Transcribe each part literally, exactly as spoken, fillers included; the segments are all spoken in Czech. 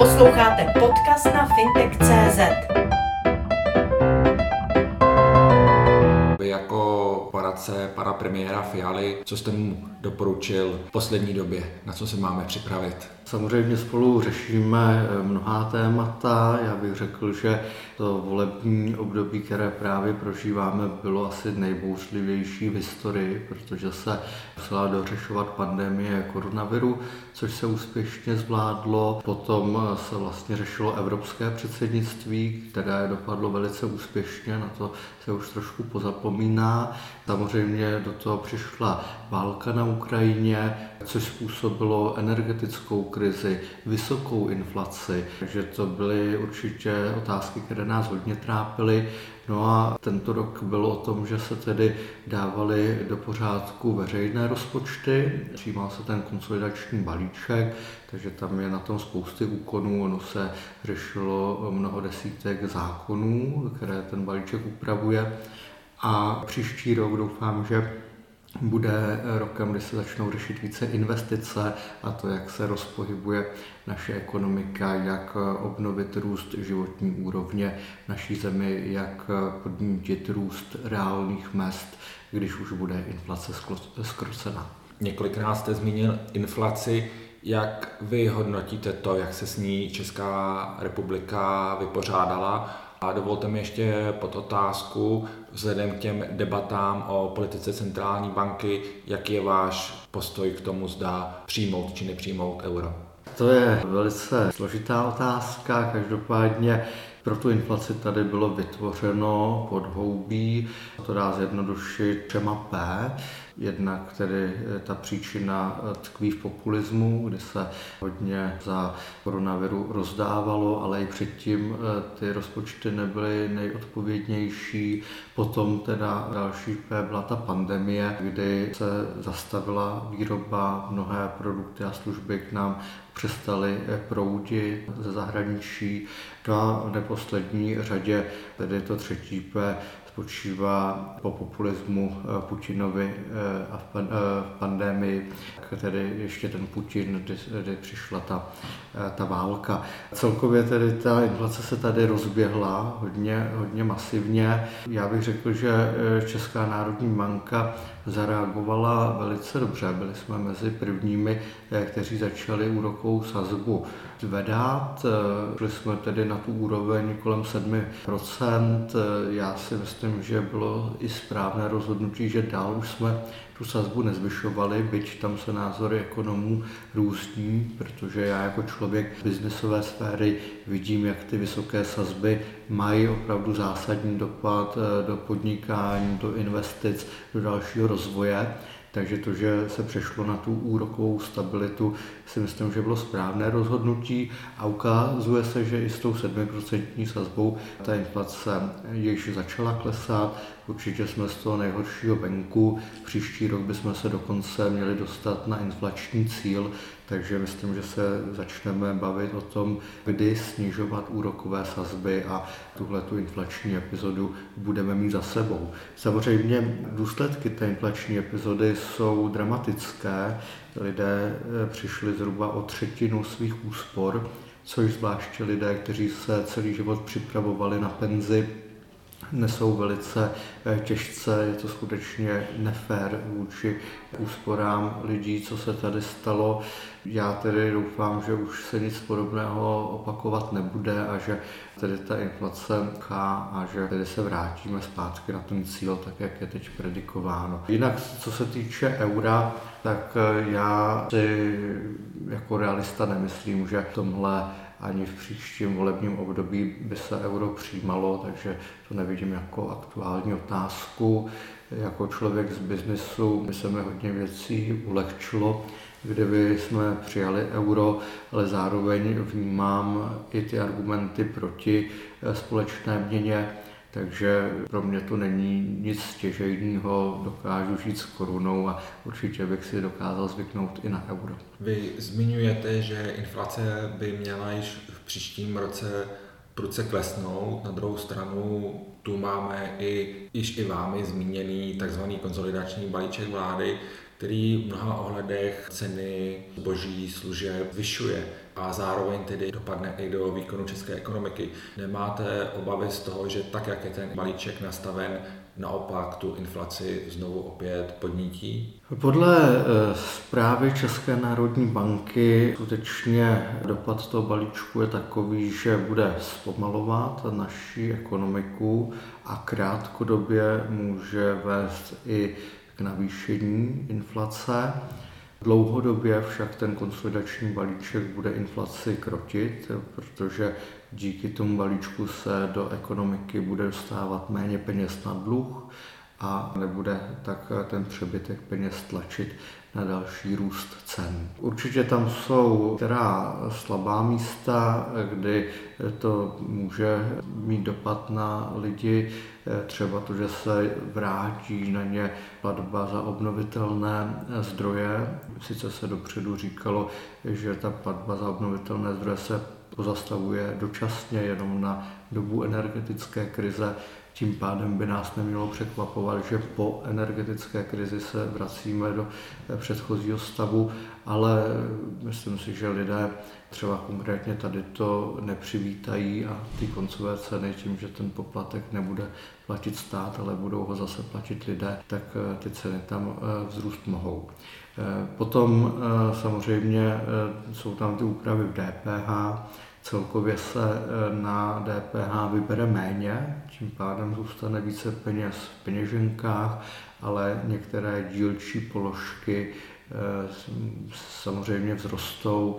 Posloucháte podcast na fintech tečka cé zet. Vy jako poradce pana premiéra Fialy, co jste mu doporučil v poslední době, na co se máme připravit? Samozřejmě spolu řešíme mnohá témata. Já bych řekl, že to volební období, které právě prožíváme, bylo asi nejbouřlivější v historii, protože se musela dořešovat pandemie koronaviru, což se úspěšně zvládlo. Potom se vlastně řešilo evropské předsednictví, které dopadlo velice úspěšně, na to se už trošku pozapomíná. Samozřejmě do toho přišla válka na Ukrajině, což způsobilo energetickou krizi, vysokou inflaci, takže to byly určitě otázky, které nás hodně trápily. No a tento rok byl o tom, že se tedy dávaly do pořádku veřejné rozpočty, přijímal se ten konsolidační balíček, takže tam je na tom spousty úkonů, ono se řešilo mnoho desítek zákonů, které ten balíček upravuje. A příští rok doufám, že bude rokem, kdy se začnou řešit více investice a to, jak se rozpohybuje naše ekonomika, jak obnovit růst životní úrovně v naší zemi, jak podnítit růst reálných mezd, když už bude inflace zkrocena. Několikrát jste zmínil inflaci. Jak vy hodnotíte to, jak se s ní Česká republika vypořádala? A dovolte mi ještě pod otázku, vzhledem k těm debatám o politice centrální banky, jaký je váš postoj k tomu, zda přijmout či nepřijmout euro? To je velice složitá otázka, každopádně pro tu inflaci tady bylo vytvořeno podhoubí, to dá zjednodušit třema P. Jednak tedy ta příčina tkví v populismu, kdy se hodně za koronaviru rozdávalo, ale i předtím ty rozpočty nebyly nejodpovědnější. Potom teda další P byla ta pandemie, kdy se zastavila výroba, mnohé produkty a služby k nám přestaly proudit ze zahraničí. No a v neposlední řadě tedy to třetí P spočívá po populismu Putinovi a v pandemii, tedy ještě ten Putin, kdy, kdy přišla ta, ta válka. Celkově tedy ta inflace se tady rozběhla hodně, hodně masivně. Já bych řekl, že Česká národní banka zareagovala velice dobře. Byli jsme mezi prvními, kteří začali úrokovou sazbu zvedat. Šli jsme tedy na tu úroveň kolem sedm procent. Já si myslím, že bylo i správné rozhodnutí, že dál už jsme tu sazbu nezvyšovali, byť tam se názory ekonomů různí, protože já jako člověk biznesové sféry vidím, jak ty vysoké sazby mají opravdu zásadní dopad do podnikání, do investic, do dalšího rozvoje. Takže to, že se přešlo na tu úrokovou stabilitu, si myslím, že bylo správné rozhodnutí a ukazuje se, že i s tou sedmiprocentní sazbou ta inflace již začala klesat. Určitě jsme z toho nejhoršího venku. Příští rok bychom se dokonce měli dostat na inflační cíl, takže myslím, že se začneme bavit o tom, kdy snižovat úrokové sazby a tuhletu inflační epizodu budeme mít za sebou. Samozřejmě důsledky té inflační epizody jsou dramatické. Lidé přišli zhruba o třetinu svých úspor, což zvláště lidé, kteří se celý život připravovali na penzi, nesou velice těžce, je to skutečně nefér vůči úsporám lidí, co se tady stalo. Já tedy doufám, že už se nic podobného opakovat nebude a že tedy ta inflace chá a že tedy se vrátíme zpátky na ten cíl, tak jak je teď predikováno. Jinak, co se týče eura, tak já si jako realista nemyslím, že v tomhle ani v příštím volebním období by se euro přijímalo, takže to nevidím jako aktuální otázku. Jako člověk z biznesu by se mi hodně věcí ulehčilo, kdyby jsme přijali euro, ale zároveň vnímám i ty argumenty proti společné měně, takže pro mě to není nic stěžejného, dokážu žít s korunou a určitě bych si dokázal zvyknout i na euro. Vy zmiňujete, že inflace by měla již v příštím roce prudce klesnout, na druhou stranu tu máme i, již i vámi zmíněný takzvaný konsolidační balíček vlády, který v mnoha ohledech ceny zboží, služeb zvyšuje a zároveň tedy dopadne i do výkonu české ekonomiky. Nemáte obavy z toho, že tak, jak je ten balíček nastaven, naopak tu inflaci znovu opět podnítí? Podle zprávy České národní banky skutečně dopad toho balíčku je takový, že bude zpomalovat naši ekonomiku a krátkodobě může vést i k navýšení inflace. Dlouhodobě však ten konsolidační balíček bude inflaci krotit, protože díky tomu balíčku se do ekonomiky bude dostávat méně peněz na dluh a nebude tak ten přebytek peněz tlačit na další růst cen. Určitě tam jsou teda slabá místa, kdy to může mít dopad na lidi, třeba to, že se vrátí na ně platba za obnovitelné zdroje. Sice se dopředu říkalo, že ta platba za obnovitelné zdroje se pozastavuje dočasně jenom na dobu energetické krize. Tím pádem by nás nemělo překvapovat, že po energetické krizi se vracíme do předchozího stavu, ale myslím si, že lidé třeba konkrétně tady to nepřivítají a ty koncové ceny tím, že ten poplatek nebude platit stát, ale budou ho zase platit lidé, tak ty ceny tam vzrůst mohou. Potom samozřejmě jsou tam ty úpravy v D P H, celkově se na D P H vybere méně, tím pádem zůstane více peněz v peněženkách, ale některé dílčí položky samozřejmě vzrostou.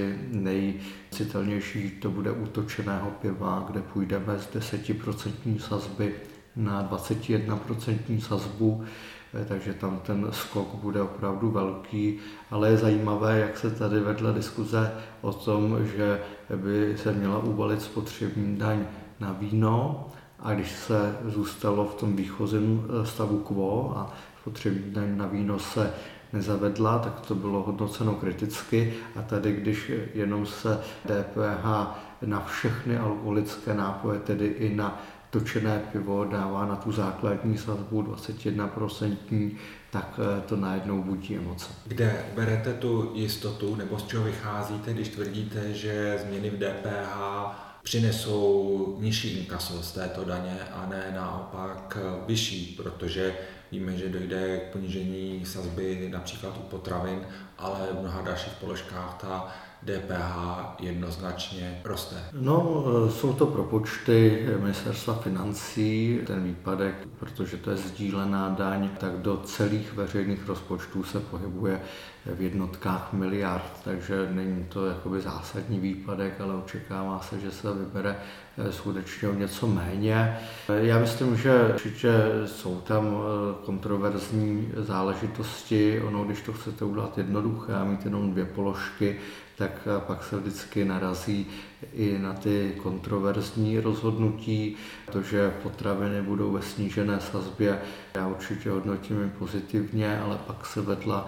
Nejcitelnější to bude u točeného piva, kde půjdeme z desetiprocentní sazby na dvacet jedna procent sazbu, takže tam ten skok bude opravdu velký, ale je zajímavé, jak se tady vedla diskuze o tom, že by se měla uvalit spotřební daň na víno a když se zůstalo v tom výchozím stavu quo a spotřební daň na víno se nezavedla, tak to bylo hodnoceno kriticky a tady, když jenom se D P H na všechny alkoholické nápoje, tedy i na točené pivo dává na tu základní sazbu dvacet jedna procent, tak to najednou budí emoce. Kde berete tu jistotu, nebo z čeho vycházíte, když tvrdíte, že změny v D P H přinesou nižší inkaso z této daně a ne naopak vyšší, protože víme, že dojde k ponížení sazby například u potravin, ale v mnoha dalších položkách ta D P H jednoznačně roste. No, jsou to propočty ministerstva financí, ten výpadek, protože to je sdílená daň, tak do celých veřejných rozpočtů se pohybuje v jednotkách miliard, takže není to jakoby zásadní výpadek, ale očekává se, že se vybere skutečně o něco méně. Já myslím, že určitě jsou tam kontroverzní záležitosti, ono, když to chcete udělat jednoduché a mít jenom dvě položky, tak pak se vždycky narazí i na ty kontroverzní rozhodnutí, to, že potraviny budou ve snížené sazbě. Já určitě hodnotím i pozitivně, ale pak se vedla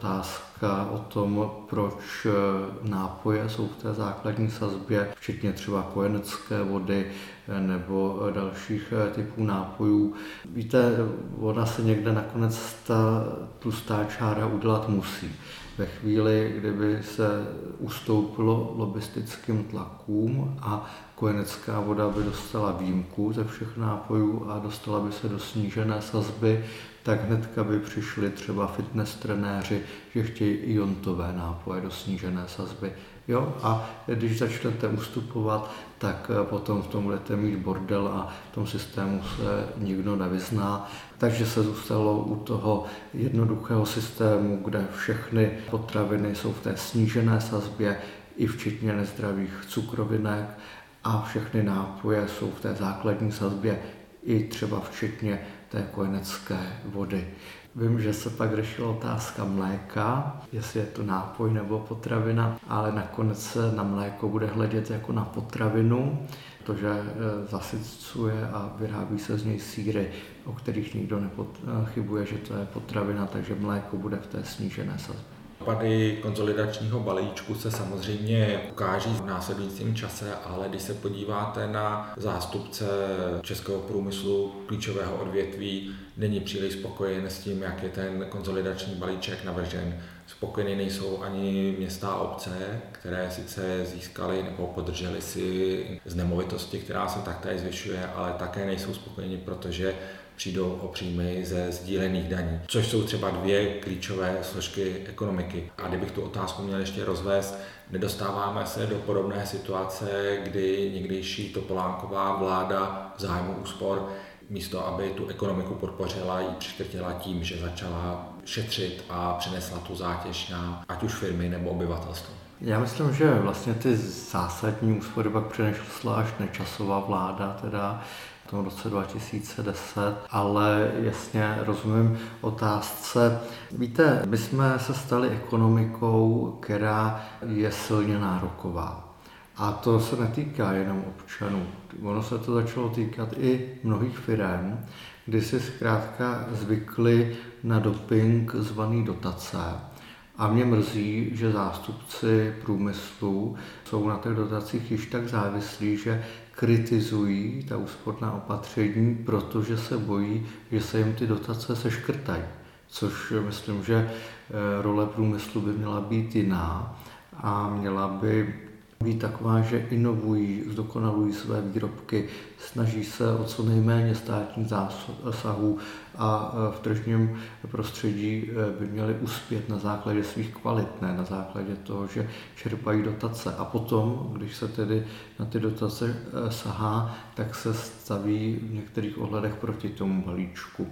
otázka o tom, proč nápoje jsou v té základní sazbě, včetně třeba kojenecké vody nebo dalších typů nápojů. Víte, ona se někde nakonec ta tlustá čára udělat musí. Ve chvíli, kdyby se ustoupilo lobistickým tlakům a kojenecká voda by dostala výjimku ze všech nápojů a dostala by se do snížené sazby, tak hnedka by přišli třeba fitness trenéři, že chtějí iontové nápoje do snížené sazby. Jo? A když začnete ustupovat, tak potom v tom budete mít bordel a v tom systému se nikdo nevyzná. Takže se zůstalo u toho jednoduchého systému, kde všechny potraviny jsou v té snížené sazbě, i včetně nezdravých cukrovinek, a všechny nápoje jsou v té základní sazbě, i třeba včetně té kojenecké vody. Vím, že se pak řešila otázka mléka, jestli je to nápoj nebo potravina, ale nakonec se na mléko bude hledět jako na potravinu, protože zasycuje a vyrábí se z něj sýry, o kterých nikdo nepochybuje, že to je potravina, takže mléko bude v té snížené sazbě. Dopady konsolidačního balíčku se samozřejmě ukáží v následujícím čase, ale když se podíváte na zástupce českého průmyslu, klíčového odvětví, není příliš spokojen s tím, jak je ten konsolidační balíček navržen. Spokojeny nejsou ani města a obce, které sice získaly nebo podržely si z nemovitosti, která se taktéž zvyšuje, ale také nejsou spokojeni, protože přijdou o příjmy ze sdílených daní, což jsou třeba dvě klíčové složky ekonomiky. A kdybych tu otázku měl ještě rozvést, nedostáváme se do podobné situace, kdy někdejší Topolánková vláda v zájmu úspor místo, aby tu ekonomiku podpořila, ji přiškrtila tím, že začala šetřit a přenesla tu zátěž na ať už firmy nebo obyvatelstvo. Já myslím, že vlastně ty zásadní úspory pak přenesla až Nečasova vláda, teda v tom roce dva tisíce deset, ale jasně rozumím otázce. Víte, my jsme se stali ekonomikou, která je silně nároková. A to se netýká jenom občanů. Ono se to začalo týkat i mnohých firem, kdy si zkrátka zvykli na doping zvaný dotace. A mě mrzí, že zástupci průmyslu jsou na těch dotacích již tak závislí, že kritizují ta úsporná opatření, protože se bojí, že se jim ty dotace seškrtají. Což myslím, že role průmyslu by měla být jiná a měla by být taková, že inovují, zdokonalují své výrobky, snaží se o co nejméně státních zásahů a v tržním prostředí by měli uspět na základě svých kvalit, ne na základě toho, že čerpají dotace. A potom, když se tedy na ty dotace sahá, tak se staví v některých ohledech proti tomu balíčku.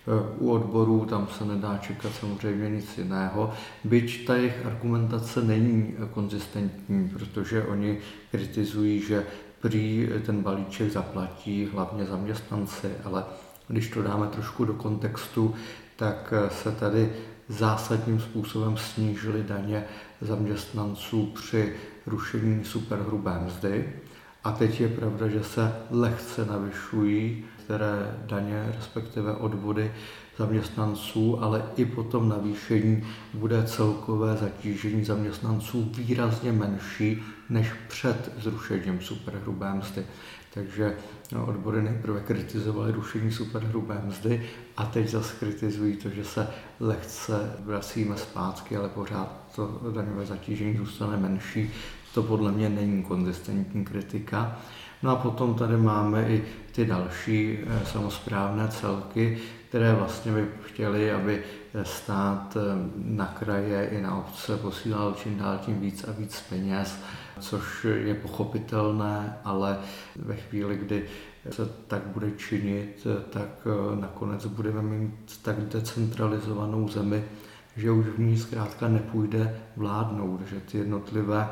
U odborů tam se nedá čekat samozřejmě nic jiného, byť ta jejich argumentace není konzistentní, protože oni kritizují, že prý ten balíček zaplatí hlavně zaměstnanci, ale když to dáme trošku do kontextu, tak se tady zásadním způsobem snížily daně zaměstnanců při rušení superhrubé mzdy. A teď je pravda, že se lehce navyšují které daně, respektive odvody zaměstnanců, ale i po tom navýšení bude celkové zatížení zaměstnanců výrazně menší než před zrušením superhrubé mzdy. Takže no, odbory nejprve kritizovaly rušení superhrubé mzdy a teď zase kritizují to, že se lehce vracíme zpátky, ale pořád to daňové zatížení zůstane menší. To podle mě není konzistentní kritika. No a potom tady máme i ty další samosprávné celky, které vlastně by chtěly, aby stát na kraje i na obce posílal čím dál tím víc a víc peněz, což je pochopitelné, ale ve chvíli, kdy se tak bude činit, tak nakonec budeme mít tak decentralizovanou zemi, že už v ní zkrátka nepůjde vládnout, že ty jednotlivé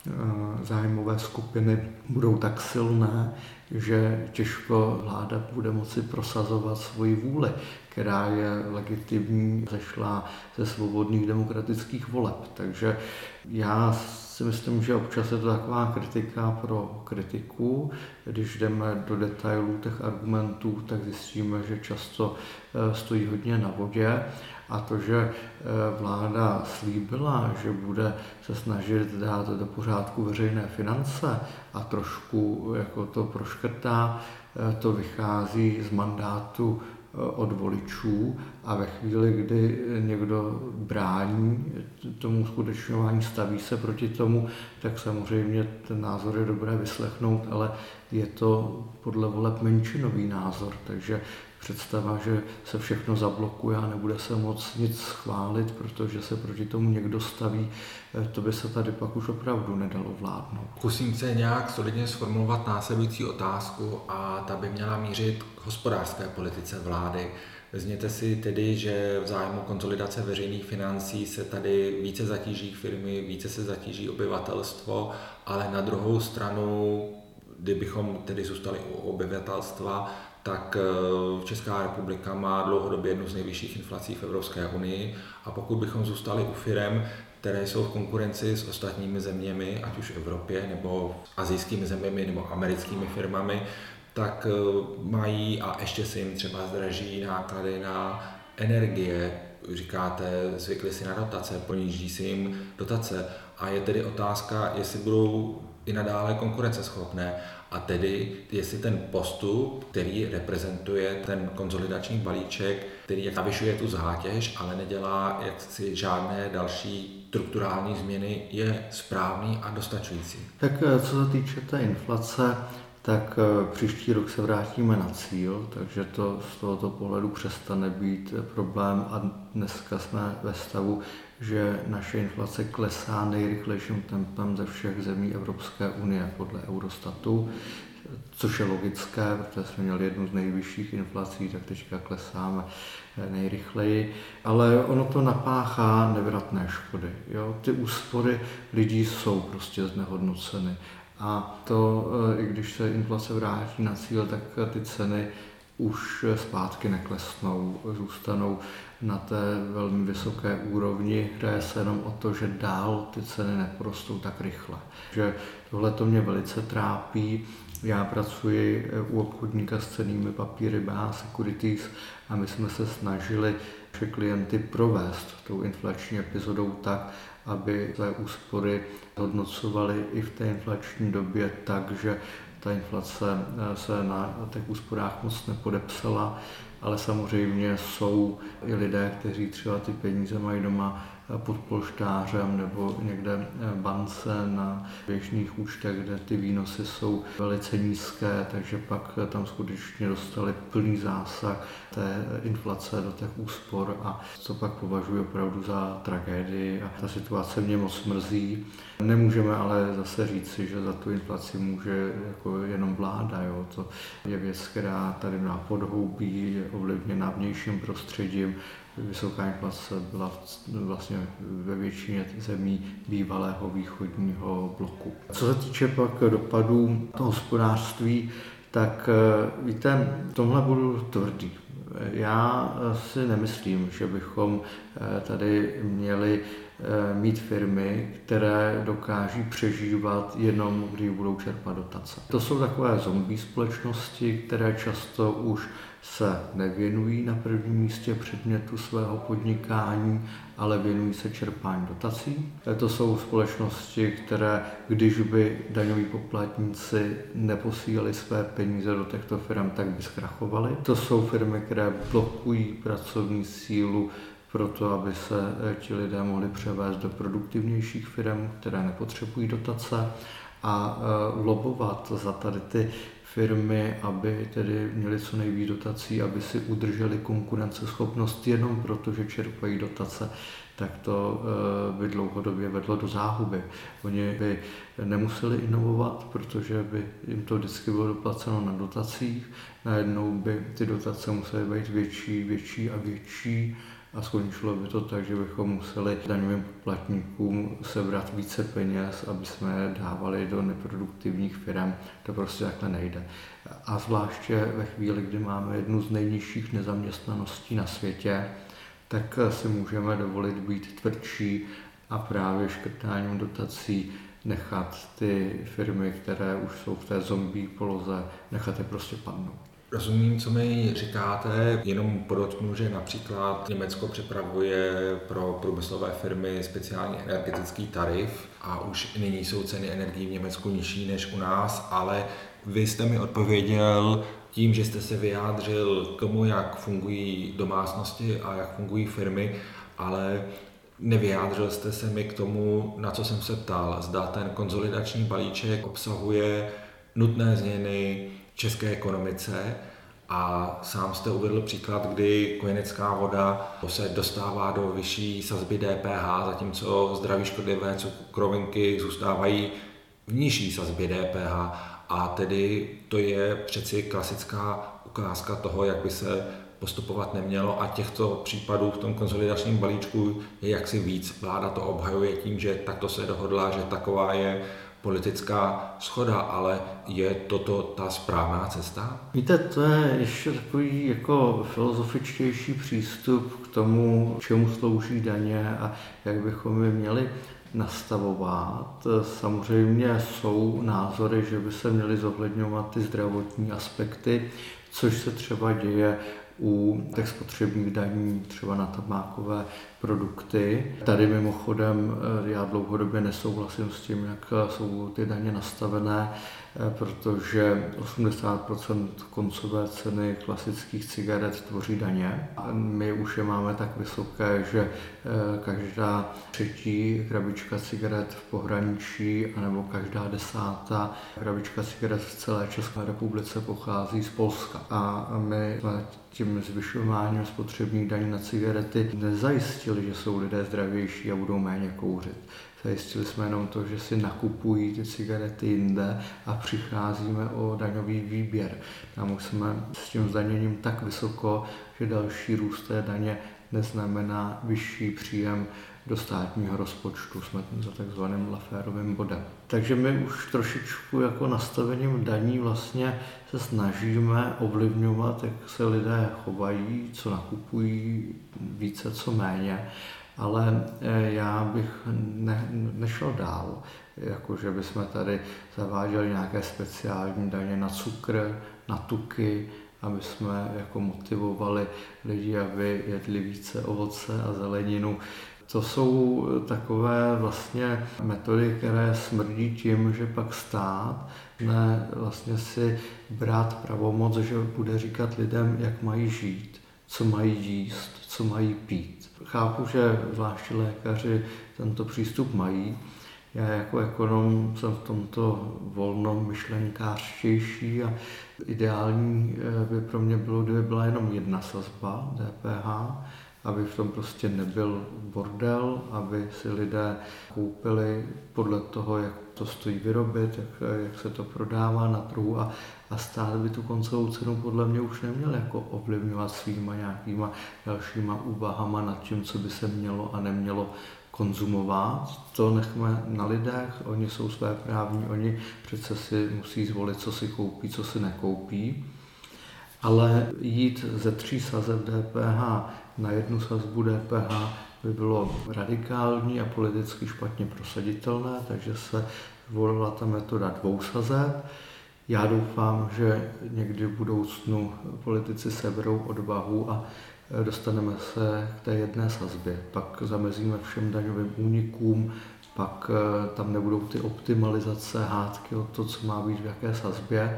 zájmové skupiny budou tak silné, že těžko vláda bude moci prosazovat svoji vůli, která je legitimní, zešla ze svobodných demokratických voleb. Takže já si myslím, že občas je to taková kritika pro kritiku. Když jdeme do detailů těch argumentů, tak zjistíme, že často stojí hodně na vodě. A to, že vláda slíbila, že bude se snažit dát do pořádku veřejné finance a trošku jako to proškrtá, to vychází z mandátu od voličů a ve chvíli, kdy někdo brání tomu skutečňování, staví se proti tomu, tak samozřejmě ten názor je dobré vyslechnout, ale je to podle voleb menšinový názor, takže představa, že se všechno zablokuje a nebude se moc nic schválit, protože se proti tomu někdo staví, to by se tady pak už opravdu nedalo vládnout. Zkusím se nějak solidně sformulovat následující otázku a ta by měla mířit k hospodářské politice vlády. Vezměte si tedy, že v zájmu konsolidace veřejných financí se tady více zatíží firmy, více se zatíží obyvatelstvo, ale na druhou stranu, kdybychom tedy zůstali u obyvatelstva, tak Česká republika má dlouhodobě jednu z nejvyšších inflací v Evropské unii a pokud bychom zůstali u firem, které jsou v konkurenci s ostatními zeměmi, ať už v Evropě, nebo asijskými zeměmi, nebo americkými firmami, tak mají a ještě se jim třeba zdraží náklady na energie, říkáte, zvykli si na dotace, poníží si jim dotace a je tedy otázka, jestli budou i nadále konkurenceschopné a tedy jestli ten postup, který reprezentuje ten konsolidační balíček, který navyšuje tu zátěž, ale nedělá jaksi žádné další strukturální změny, je správný a dostačující. Tak co se týče té inflace, tak příští rok se vrátíme na cíl, takže to z tohoto pohledu přestane být problém a dneska jsme ve stavu, že naše inflace klesá nejrychlejším tempem ze všech zemí Evropské unie podle Eurostatu, což je logické, protože jsme měli jednu z nejvyšších inflací, tak teďka klesáme nejrychleji, ale ono to napáchá nevratné škody. Jo? Ty úspory lidí jsou prostě znehodnoceny. A to, i když se inflace vrátí na cíl, tak ty ceny už zpátky neklesnou, zůstanou na té velmi vysoké úrovni. Hraje se jenom o to, že dál ty ceny neporostou tak rychle. Že tohle to mě velice trápí. Já pracuji u obchodníka s cennými papíry B A Securities a my jsme se snažili naše klienty provést tou inflační epizodou tak, aby své úspory hodnocovaly i v té inflační době tak, že ta inflace se na těch úsporách moc nepodepsala, ale samozřejmě jsou i lidé, kteří třeba ty peníze mají doma pod polštářem nebo někde v bance na běžných účtech, kde ty výnosy jsou velice nízké, takže pak tam skutečně dostali plný zásah té inflace do těch úspor a to pak považuji opravdu za tragédii a ta situace mě moc mrzí. Nemůžeme ale zase říci, že za tu inflaci může jako jenom vláda. Jo. To je věc, která tady má podhoubí, je ovlivněna vnějším prostředím. Vysoká inflace byla vlastně ve většině zemí bývalého východního bloku. Co se týče pak dopadů toho hospodářství, tak víte, v tomhle budu tvrdý. Já si nemyslím, že bychom tady měli mít firmy, které dokáží přežívat jenom, když budou čerpat dotace. To jsou takové zombie společnosti, které často už se nevěnují na prvním místě předmětu svého podnikání, ale věnují se čerpání dotací. To jsou společnosti, které, když by daňoví poplatníci neposílali své peníze do těchto firm, tak by zkrachovaly. To jsou firmy, které blokují pracovní sílu proto, aby se ti lidé mohli převést do produktivnějších firm, které nepotřebují dotace a lobovat za tady ty firmy, aby tedy měli co nejvíc dotací, aby si udrželi konkurenceschopnost jenom proto, že čerpají dotace, tak to by dlouhodobě vedlo do záhuby. Oni by nemuseli inovovat, protože by jim to vždycky bylo doplaceno na dotacích, najednou by ty dotace musely být větší, větší a větší, a skončilo by to tak, že bychom museli daňovým poplatníkům sebrat více peněz, aby jsme je dávali do neproduktivních firm. To prostě takhle nejde. A zvláště ve chvíli, kdy máme jednu z nejnižších nezaměstnaností na světě, tak si můžeme dovolit být tvrdší a právě škrtáním dotací nechat ty firmy, které už jsou v té zombie poloze, nechat je prostě padnout. Rozumím, co mi říkáte, jenom podotknu, že například Německo připravuje pro průmyslové firmy speciální energetický tarif a už nyní jsou ceny energií v Německu nižší než u nás, ale vy jste mi odpověděl tím, že jste se vyjádřil k tomu, jak fungují domácnosti a jak fungují firmy, ale nevyjádřil jste se mi k tomu, na co jsem se ptal. Zda ten konsolidační balíček obsahuje nutné změny české ekonomice a sám jste uvedl příklad, kdy kojenecká voda se dostává do vyšší sazby D P H, zatímco zdraví škodlivé cukrovinky zůstávají v nižší sazbě D P H a tedy to je přeci klasická ukázka toho, jak by se postupovat nemělo a těchto případů v tom konsolidačním balíčku je jaksi víc. Vláda to obhajuje tím, že takto se dohodla, že taková je politická shoda, ale je toto ta správná cesta? Víte, to je ještě takový jako filozofičtější přístup k tomu, čemu slouží daně a jak bychom je měli nastavovat. Samozřejmě jsou názory, že by se měly zohledňovat ty zdravotní aspekty, což se třeba děje u těch spotřebních daní, třeba na tabákové produkty. Tady mimochodem já dlouhodobě nesouhlasím s tím, jak jsou ty daně nastavené, protože osmdesát procent koncové ceny klasických cigaret tvoří daně. My už je máme tak vysoké, že každá třetí krabička cigaret v pohraničí anebo každá desátá krabička cigaret v celé České republice pochází z Polska. A my tím zvyšováním spotřebních daní na cigarety nezajistili, že jsou lidé zdravější a budou méně kouřit. Zajistili jsme jenom to, že si nakupují ty cigarety jinde a přicházíme o daňový výběr. Tam už jsme s tím zdaněním tak vysoko, že další růst té daně neznamená vyšší příjem do státního rozpočtu. Jsme za takzvaným Lafferovým bodem. Takže my už trošičku jako nastavením daní vlastně se snažíme ovlivňovat, jak se lidé chovají, co nakupují, více, co méně. Ale já bych ne, nešel dál, jakože bychom tady zaváděli nějaké speciální daně na cukr, na tuky, aby jsme jako motivovali lidi, aby jedli více ovoce a zeleninu. To jsou takové vlastně metody, které smrdí tím, že pak stát ne vlastně si brát pravomoc, že bude říkat lidem, jak mají žít, co mají jíst, co mají pít. Chápu, že zvláště lékaři tento přístup mají. Já jako ekonom jsem v tomto volnom myšlenkářštější a ideální by pro mě bylo, kdyby byla jenom jedna sazba D P H, aby v tom prostě nebyl bordel, aby si lidé koupili podle toho, jak to stojí vyrobit, jak, jak se to prodává na trhu a, a stát by tu koncovou cenu podle mě už neměl jako ovlivňovat svýma nějakýma dalšíma úvahama nad tím, co by se mělo a nemělo konzumovat. To nechme na lidech, oni jsou své právní, oni přece si musí zvolit, co si koupí, co si nekoupí. Ale jít ze tří sazeb D P H na jednu sazbu D P H by bylo radikální a politicky špatně prosaditelné, takže se volila ta metoda dvou sazeb. Já doufám, že někdy v budoucnu politici seberou odvahu a dostaneme se k té jedné sazbě. Pak zamezíme všem daňovým únikům, pak tam nebudou ty optimalizace, hádky o to, co má být v jaké sazbě.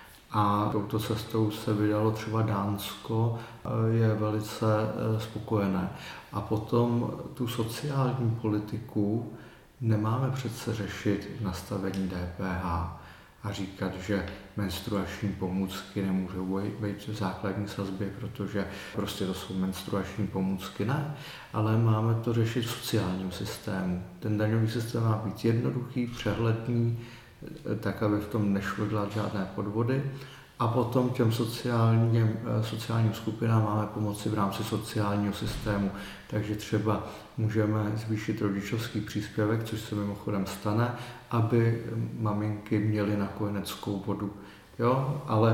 A touto cestou se vydalo třeba Dánsko, je velice spokojené. A potom tu sociální politiku nemáme přece řešit nastavení D P H a říkat, že menstruační pomůcky nemůžou být v základní sazbě, protože prostě to jsou menstruační pomůcky. Ne, ale máme to řešit v sociálním systému. Ten daňový systém má být jednoduchý, přehledný, tak, aby v tom nešlo dělat žádné podvody. A potom těm sociálním, sociálním skupinám máme pomoci v rámci sociálního systému. Takže třeba můžeme zvýšit rodičovský příspěvek, což se mimochodem stane, aby maminky měly na kojeneckou vodu. Jo, ale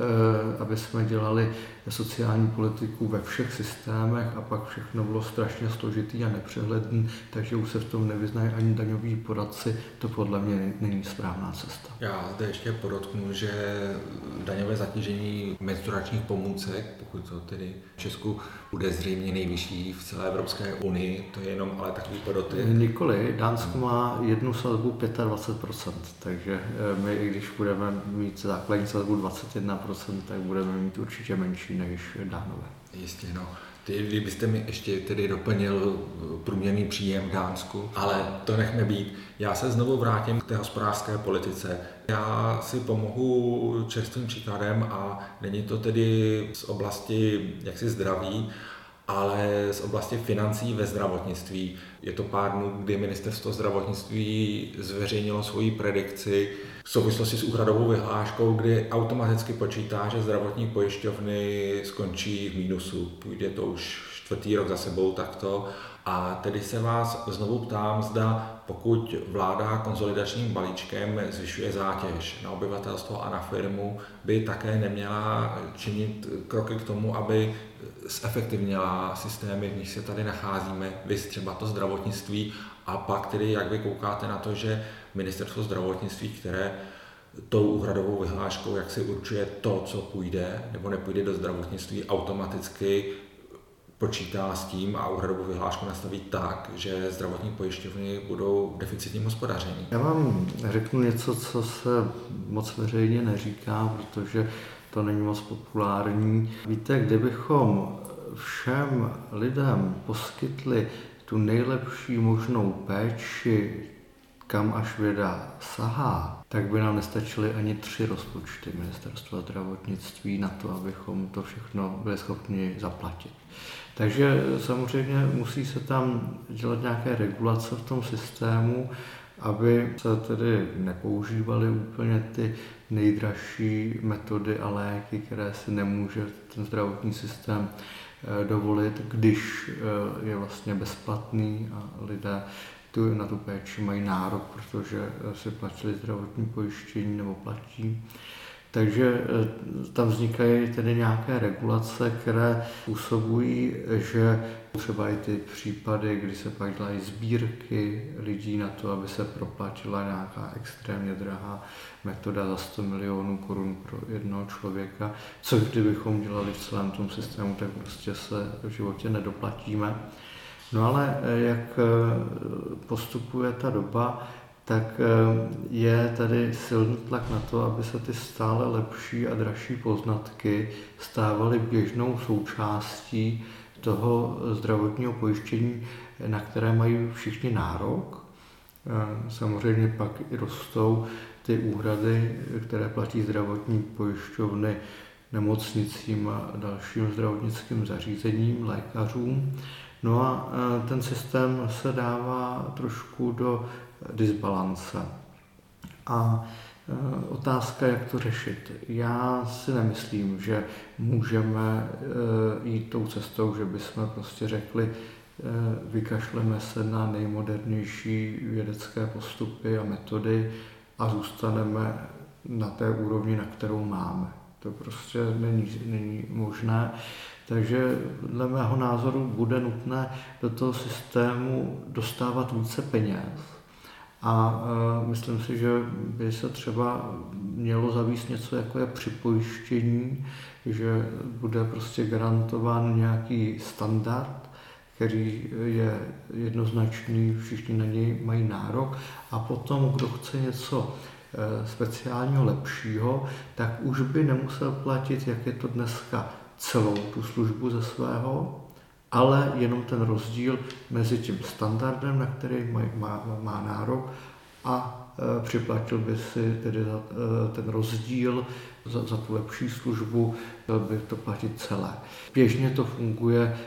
e, aby jsme dělali sociální politiku ve všech systémech a pak všechno bylo strašně složitý a nepřehledný, takže už se v tom nevyznají ani daňoví poradci, to podle mě není správná cesta. Já zde ještě podotknu, že daňové zatížení menstruačních pomůcek, pokud to tedy v Česku bude zřejmě nejvyšší v celé Evropské unii, to je jenom ale takový podotek. Nikoli, Dánsko má jednu sazbu dvacet pět procent, takže my, i když budeme mít základní sazbu dvacet jedna procent, tak budeme mít určitě menší než Dánové. Jistě, no. Ty, vy byste mi ještě tedy doplnil průměrný příjem v Dánsku, ale to nechme být. Já se znovu vrátím k té hospodářské politice. Já si pomohu čerstvým příkladem a není to tedy z oblasti jaksi zdraví, ale z oblasti financí ve zdravotnictví. Je to pár dnů, kdy ministerstvo zdravotnictví zveřejnilo svoji predikci v souvislosti s úhradovou vyhláškou, kdy automaticky počítá, že zdravotní pojišťovny skončí v mínusu. Půjde to už čtvrtý rok za sebou takto. A tedy se vás znovu ptám, zda pokud vláda konsolidačním balíčkem zvyšuje zátěž na obyvatelstvo a na firmu, by také neměla činit kroky k tomu, aby zefektivnila systémy, v nich se tady nacházíme, vys třeba to zdravotnictví, a pak tedy, jak vy koukáte na to, že ministerstvo zdravotnictví, které tou úhradovou vyhláškou, jak se určuje to, co půjde nebo nepůjde do zdravotnictví, automaticky počítá s tím a úhradovou vyhlášku nastaví tak, že zdravotní pojišťovny budou v deficitním hospodaření. Já vám řeknu něco, co se moc veřejně neříká, protože to není moc populární. Víte, kdybychom všem lidem poskytli tu nejlepší možnou péči, kam až věda sahá, tak by nám nestačily ani tři rozpočty Ministerstva zdravotnictví na to, abychom to všechno byli schopni zaplatit. Takže samozřejmě musí se tam dělat nějaké regulace v tom systému, aby se tedy nepoužívaly úplně ty nejdražší metody a léky, které si nemůže ten zdravotní systém dovolit, když je vlastně bezplatný a lidé tu, na tu péči mají nárok, protože si platili zdravotní pojištění nebo platí. Takže tam vznikají tedy nějaké regulace, které způsobují, že třeba i ty případy, kdy se pak dělají sbírky lidí na to, aby se proplatila nějaká extrémně drahá metoda za sto milionů korun pro jednoho člověka, což kdybychom dělali v celém tom systému, tak prostě se v životě nedoplatíme. No ale jak postupuje ta doba, tak je tady silný tlak na to, aby se ty stále lepší a dražší poznatky stávaly běžnou součástí toho zdravotního pojištění, na které mají všichni nárok. Samozřejmě pak i rostou ty úhrady, které platí zdravotní pojišťovny nemocnicím a dalším zdravotnickým zařízením, lékařům. No a ten systém se dává trošku do disbalance. A otázka, jak to řešit. Já si nemyslím, že můžeme jít tou cestou, že bychom prostě řekli, vykašleme se na nejmodernější vědecké postupy a metody a zůstaneme na té úrovni, na kterou máme. To prostě není, není možné. Takže dle mého názoru bude nutné do toho systému dostávat více peněz. A e, myslím si, že by se třeba mělo zavést něco, jako je připojištění, že bude prostě garantován nějaký standard, který je jednoznačný, všichni na něj mají nárok. A potom, kdo chce něco e, speciálního lepšího, tak už by nemusel platit, jak je to dneska, celou tu službu ze svého, ale jenom ten rozdíl mezi tím standardem, na který má, má, má nárok, a e, připlatil by si tedy za, e, ten rozdíl za, za tu lepší službu, chtěl by to platit celé. Běžně to funguje e,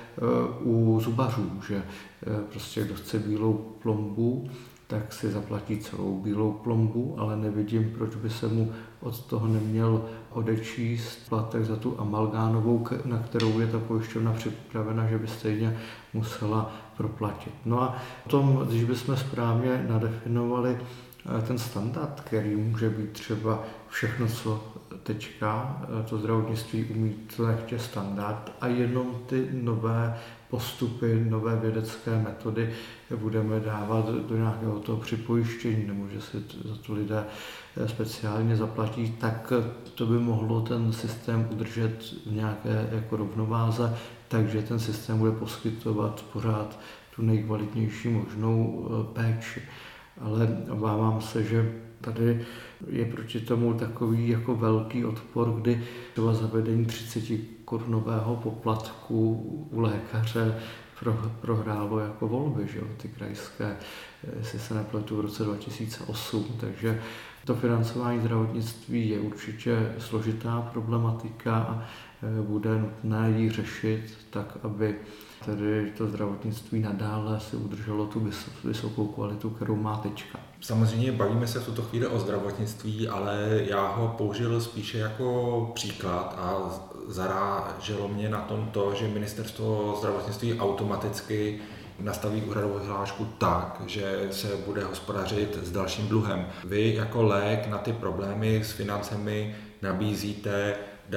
u zubařů, že e, prostě kdo chce bílou plombu, tak si zaplatí celou bílou plombu, ale nevidím, proč by se mu od toho neměl odečíst platek za tu amalgánovou, na kterou je ta pojišťovna připravena, že by stejně musela proplatit. No a potom, když bychom správně nadefinovali ten standard, který může být třeba všechno, co teďka to zdravotnictví umí, to nechtě standard, a jenom ty nové postupy, nové vědecké metody budeme dávat do nějakého toho připojištění, nebo že si za to lidé speciálně zaplatí, tak to by mohlo ten systém udržet v nějaké jako rovnováze, takže ten systém bude poskytovat pořád tu nejkvalitnější možnou péči. Ale obávám se, že tady je proti tomu takový jako velký odpor, kdy třeba zavedení třicet korunového poplatku u lékaře pro, prohrálo jako volby, že jo, ty krajské, jestli se nepletu, v roce dva tisíce osm, takže to financování zdravotnictví je určitě složitá problematika a bude nutné ji řešit tak, aby tedy to zdravotnictví nadále si udrželo tu vysokou kvalitu, kterou má teďka. Samozřejmě bavíme se v tuto chvíli o zdravotnictví, ale já ho použil spíše jako příklad a zaráželo mě na tom to, že Ministerstvo zdravotnictví automaticky nastaví úhradovou vyhlášku tak, že se bude hospodařit s dalším dluhem. Vy jako lék na ty problémy s financemi nabízíte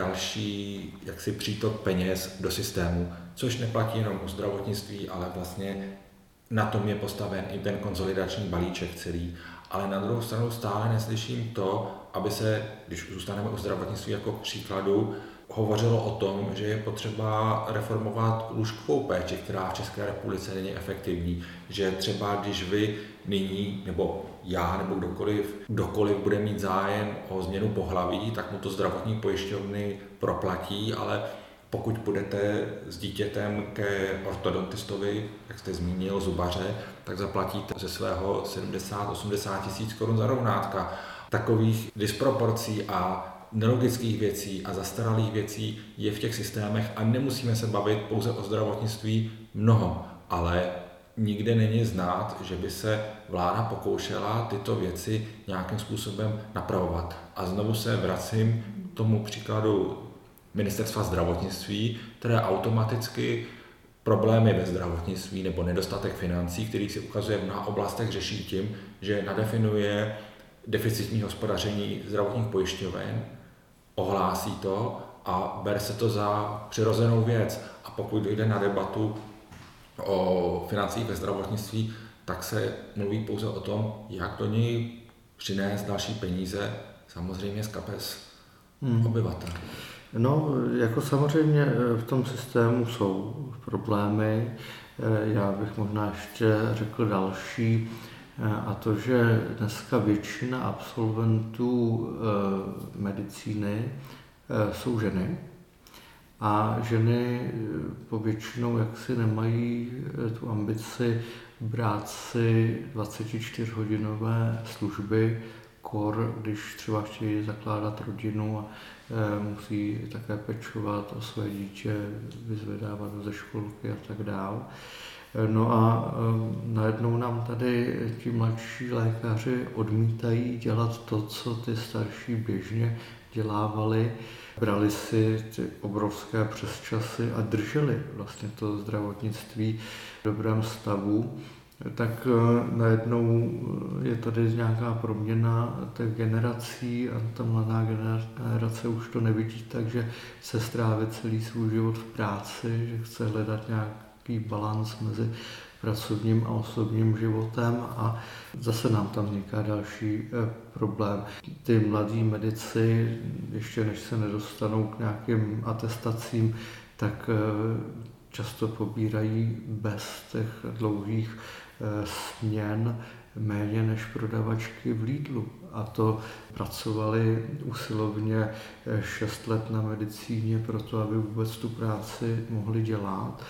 další jaksi přítok peněz do systému, což neplatí jenom u zdravotnictví, ale vlastně na tom je postaven i ten konsolidační balíček celý. ale na druhou stranu stále neslyším to, aby se, když zůstaneme u zdravotnictví jako příkladu, hovořilo o tom, že je potřeba reformovat lůžkovou péči, která v České republice není efektivní. Že třeba když vy nyní, nebo já, nebo kdokoliv, kdokoliv bude mít zájem o změnu pohlaví, tak mu to zdravotní pojišťovny proplatí, ale pokud půjdete s dítětem ke ortodontistovi, jak jste zmínil, zubaře, tak zaplatíte ze svého sedmdesát osmdesát tisíc korun za rovnátka. Takových disproporcí a nelogických věcí a zastaralých věcí je v těch systémech a nemusíme se bavit pouze o zdravotnictví mnoho, ale nikde není znát, že by se vláda pokoušela tyto věci nějakým způsobem napravovat. A znovu se vracím k tomu příkladu Ministerstva zdravotnictví, které automaticky problémy ve zdravotnictví nebo nedostatek financí, který se ukazuje v mnoha oblastech, řeší tím, že nadefinuje deficitní hospodaření zdravotních pojišťoven, ohlásí to a bere se to za přirozenou věc. A pokud dojde na debatu o financích ve zdravotnictví, tak se mluví pouze o tom, jak do něj přinést další peníze, samozřejmě z kapes hmm. obyvatel. No, jako samozřejmě v tom systému jsou problémy. Já bych možná ještě řekl další, a to, že dneska většina absolventů medicíny jsou ženy a ženy povětšinou jaksi nemají tu ambici brát si dvacetičtyřhodinové služby, kor, když třeba chtějí zakládat rodinu a musí také pečovat o své dítě, vyzvedávat ze školky a tak dále. No a najednou nám tady ti mladší lékaři odmítají dělat to, co ty starší běžně dělávali. Brali si ty obrovské přesčasy a drželi vlastně to zdravotnictví v dobrém stavu. Tak najednou je tady nějaká proměna těch generací a ta mladá generace už to nevidí tak, že chce strávit celý svůj život v práci, že chce hledat nějaký balans mezi pracovním a osobním životem a zase nám tam vzniká další problém. Ty mladí medici, ještě než se nedostanou k nějakým atestacím, tak často pobírají bez těch dlouhých směn méně než prodavačky v Lidlu. A to pracovali usilovně šest let na medicíně proto, aby vůbec tu práci mohli dělat.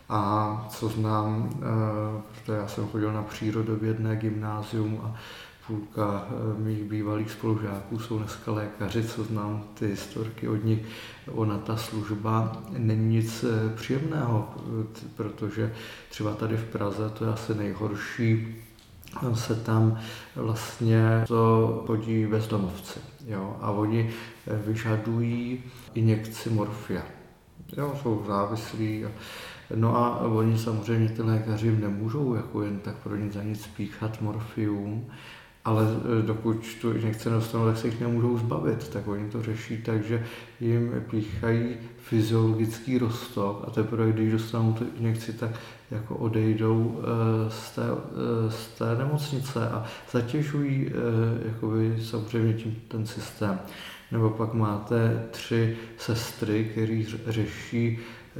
A co znám, protože já jsem chodil na přírodovědné gymnázium a půlka mých bývalých spolužáků jsou dneska lékaři, co znám ty historky od nich, ona ta služba není nic příjemného, protože třeba tady v Praze, to je asi nejhorší, se tam vlastně to chodí bezdomovci, jo, a oni vyžadují injekci morfia, jo, jsou závislí. No a oni samozřejmě, ty lékaři jim nemůžou jako jen tak pro nic za nic píchat morfium, ale dokud tu injekci nedostanou, tak se jich nemůžou zbavit, tak oni to řeší tak, že jim píchají fyziologický roztok a teprve, když dostanou tu injekci, tak jako odejdou z té, z té nemocnice a zatěžují jakoby, samozřejmě tím ten systém. Nebo pak máte tři sestry, které řeší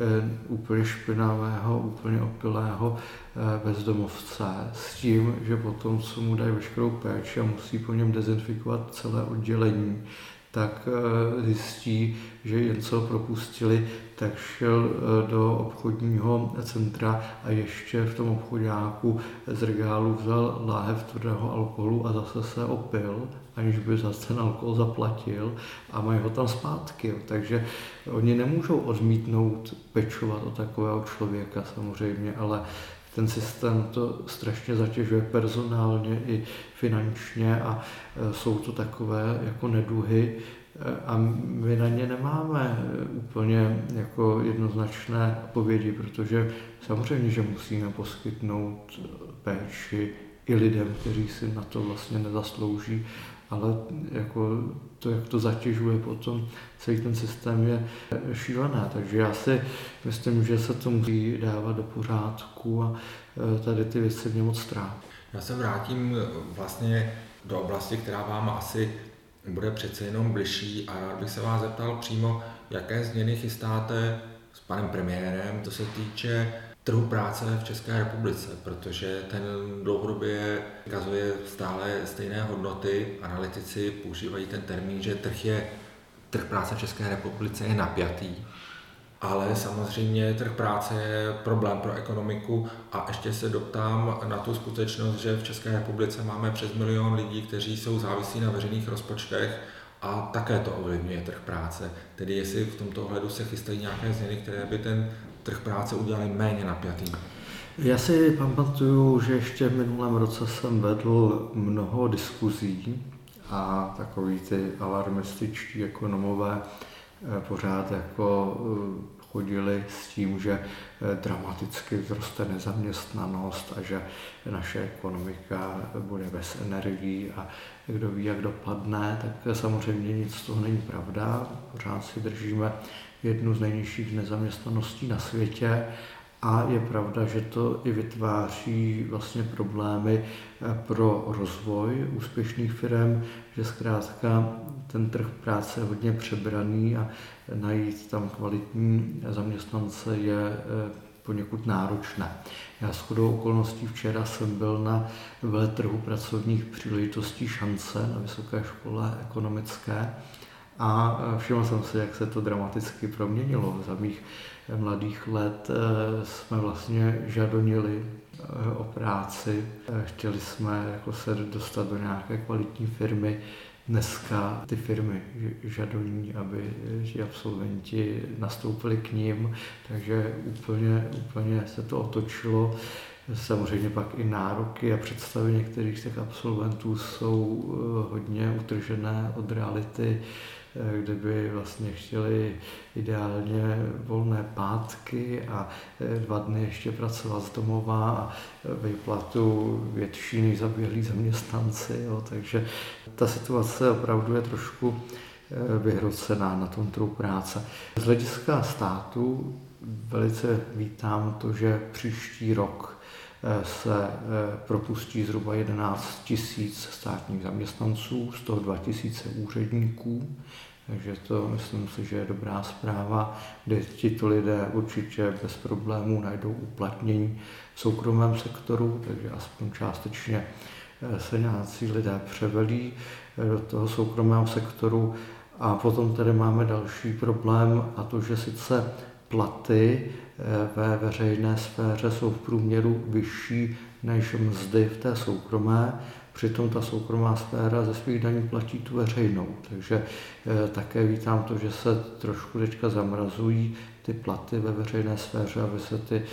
úplně špinavého, úplně opilého bezdomovce s tím, že potom, co mu dají veškerou péči a musí po něm dezinfikovat celé oddělení, tak zjistí, že jen co ho propustili, tak šel do obchodního centra a ještě v tom obchodáku z regálu vzal láhev tvrdého alkoholu a zase se opil, aniž by za ten alkohol zaplatil a mají ho tam zpátky. Takže oni nemůžou odmítnout pečovat o takového člověka samozřejmě, ale ten systém to strašně zatěžuje personálně i finančně a jsou to takové jako neduhy a my na ně nemáme úplně jako jednoznačné odpovědi, protože samozřejmě, že musíme poskytnout péči i lidem, kteří si na to vlastně nezaslouží, ale jako to, jak to zatěžuje potom celý ten systém, je šílené. Takže já si myslím, že se to musí dávat do pořádku a tady ty věci mě moc trápí. Já se vrátím vlastně do oblasti, která vám asi bude přece jenom bližší a rád bych se vás zeptal přímo, jaké změny chystáte s panem premiérem, co se týče trhu práce v České republice, protože ten dlouhodobě ukazuje stále stejné hodnoty. Analytici používají ten termín, že trh, je, trh práce v České republice je napjatý, ale samozřejmě trh práce je problém pro ekonomiku a ještě se doptám na tu skutečnost, že v České republice máme přes milion lidí, kteří jsou závislí na veřejných rozpočtech a také to ovlivňuje trh práce. Tedy jestli v tomto ohledu se chystají nějaké změny, které by ten trh práce udělaly méně napjatý. Já si pamatuju, že ještě v minulém roce jsem vedl mnoho diskuzí a takový ty alarmističtí ekonomové pořád jako chodili s tím, že dramaticky vzroste nezaměstnanost a že naše ekonomika bude bez energií a kdo ví, jak dopadne, tak samozřejmě nic z toho není pravda. Pořád si držíme jednu z nejnižších nezaměstnaností na světě a je pravda, že to i vytváří vlastně problémy pro rozvoj úspěšných firm, že zkrátka ten trh práce je hodně přebraný a najít tam kvalitní zaměstnance je poněkud náročné. Já shodou okolností včera jsem byl na veletrhu pracovních příležitostí Šance na Vysoké škole ekonomické a všiml jsem si, jak se to dramaticky proměnilo. Za mých mladých let jsme vlastně žadonili o práci, chtěli jsme jako se dostat do nějaké kvalitní firmy. Dneska ty firmy žadoní, aby ti absolventi nastoupili k ním, takže úplně, úplně se to otočilo. Samozřejmě pak i nároky a představy některých z těch absolventů jsou hodně utržené od reality, kde by vlastně chtěli ideálně volné pátky a dva dny ještě pracovat z domova a výplatu větší než zaběhlí zaměstnanci. Jo. Takže ta situace opravdu je trošku vyhrocená na tom trhu práce. Z hlediska státu velice vítám to, že příští rok se propustí zhruba jedenáct tisíc státních zaměstnanců, z toho dva tisíce úředníků, takže to myslím si, že je dobrá zpráva, kde tito lidé určitě bez problémů najdou uplatnění v soukromém sektoru, takže aspoň částečně se nějací lidé převelí do toho soukromého sektoru. A potom tady máme další problém, a to, že sice platy ve veřejné sféře jsou v průměru vyšší než mzdy v té soukromé, přitom ta soukromá sféra ze svých daní platí tu veřejnou. Takže také vítám to, že se trošku teďka zamrazují ty platy ve veřejné sféře, aby se ty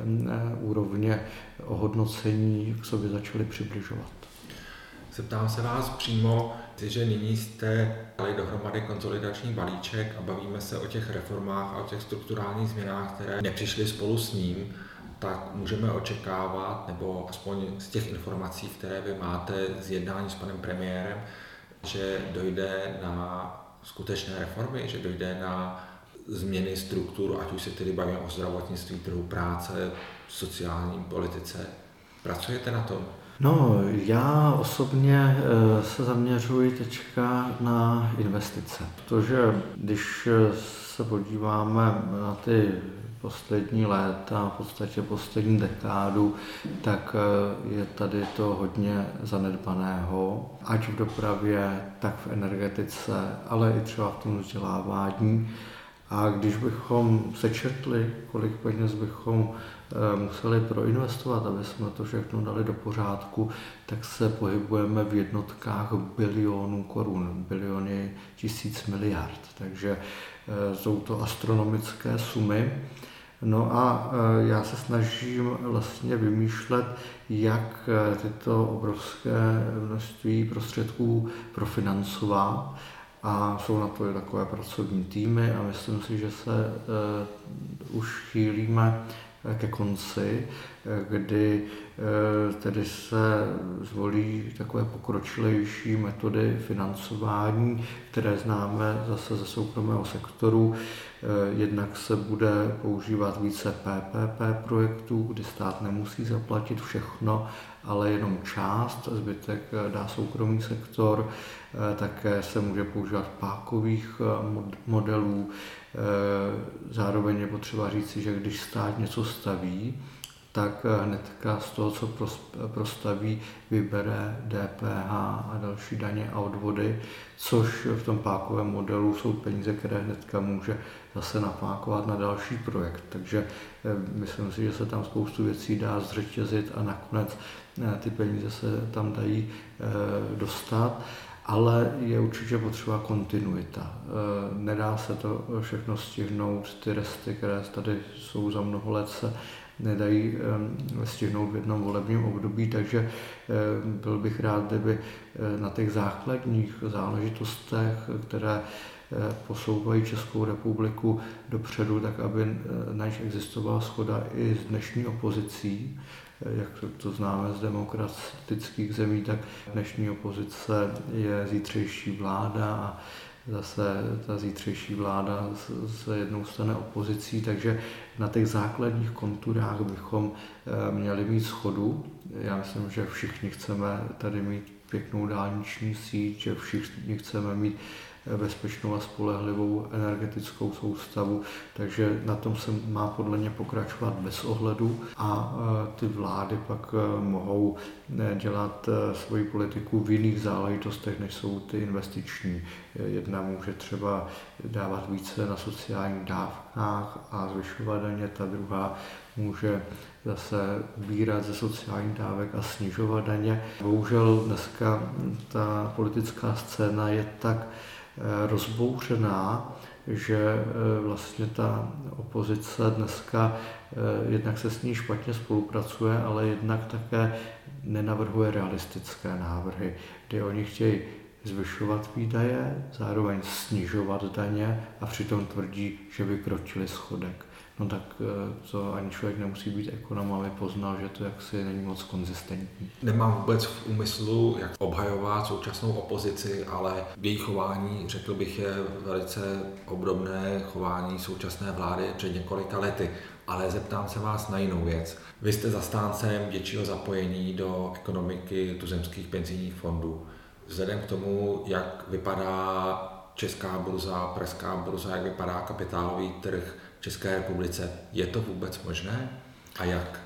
úrovně ohodnocení k sobě začaly přibližovat. Zeptám se vás přímo, že nyní jste dali dohromady konsolidační balíček a bavíme se o těch reformách a o těch strukturálních změnách, které nepřišly spolu s ním, tak můžeme očekávat, nebo aspoň z těch informací, které vy máte z jednání s panem premiérem, že dojde na skutečné reformy, že dojde na změny struktur, ať už se tedy bavíme o zdravotnictví, trhu práce, sociální politice. Pracujete na tom? No, já osobně se zaměřuji teďka na investice, protože když se podíváme na ty poslední léta, v podstatě poslední dekádu, tak je tady to hodně zanedbaného, ať v dopravě, tak v energetice, ale i třeba v tom vzdělávání. A když bychom sečetli, kolik peněz bychom museli proinvestovat, aby jsme to všechno dali do pořádku, tak se pohybujeme v jednotkách bilionů korun, biliony tisíc miliard. Takže jsou to astronomické sumy. No a já se snažím vlastně vymýšlet, jak tyto obrovské množství prostředků profinancovat. A jsou na to i takové pracovní týmy a myslím si, že se uh, už chýlíme ke konci, kdy tedy se zvolí takové pokročilejší metody financování, které známe zase ze soukromého sektoru. Jednak se bude používat více P P P projektů, kdy stát nemusí zaplatit všechno, ale jenom část, zbytek dá soukromý sektor. Také se může používat pákových modelů. Zároveň je potřeba říci, že když stát něco staví, tak hnedka z toho, co prostaví, vybere D P H a další daně a odvody, což v tom pákovém modelu jsou peníze, které hnedka může zase napákovat na další projekt. Takže myslím si, že se tam spoustu věcí dá zřetězit a nakonec ty peníze se tam dají dostat. Ale je určitě potřeba kontinuita. Nedá se to všechno stihnout, ty resty, které tady jsou za mnoho let, se nedají stihnout v jednom volebním období, takže byl bych rád, kdyby na těch základních záležitostech, které posouvají Českou republiku dopředu, tak aby na nich existovala shoda i s dnešní opozicí, jak to známe z demokratických zemí, tak dnešní opozice je zítřejší vláda a zase ta zítřejší vláda se jednou stane opozicí, takže na těch základních konturách bychom měli mít shodu. Já myslím, že všichni chceme tady mít pěknou dálniční síť, že všichni chceme mít bezpečnou a spolehlivou energetickou soustavu, takže na tom se má podle mě pokračovat bez ohledu a ty vlády pak mohou dělat svoji politiku v jiných záležitostech, než jsou ty investiční. Jedna může třeba dávat více na sociálních dávkách a zvyšovat daně, ta druhá může zase ubírat ze sociálních dávek a snižovat daně. Bohužel dneska ta politická scéna je tak rozbouřená, že vlastně ta opozice dneska jednak se s ní špatně spolupracuje, ale jednak také nenavrhuje realistické návrhy, kdy oni chtějí zvyšovat výdaje, zároveň snižovat daně a přitom tvrdí, že vykročili schodek. No tak to ani člověk nemusí být ekonom, aby poznal, že to jaksi není moc konzistentní. Nemám vůbec v úmyslu, jak obhajovat současnou opozici, ale v její chování, řekl bych, je velice obdobné chování současné vlády před několika lety. Ale zeptám se vás na jinou věc. Vy jste zastáncem většího zapojení do ekonomiky tuzemských penzijních fondů. Vzhledem k tomu, jak vypadá česká burza, pražská burza, jak vypadá kapitálový trh v České republice, je to vůbec možné a jak?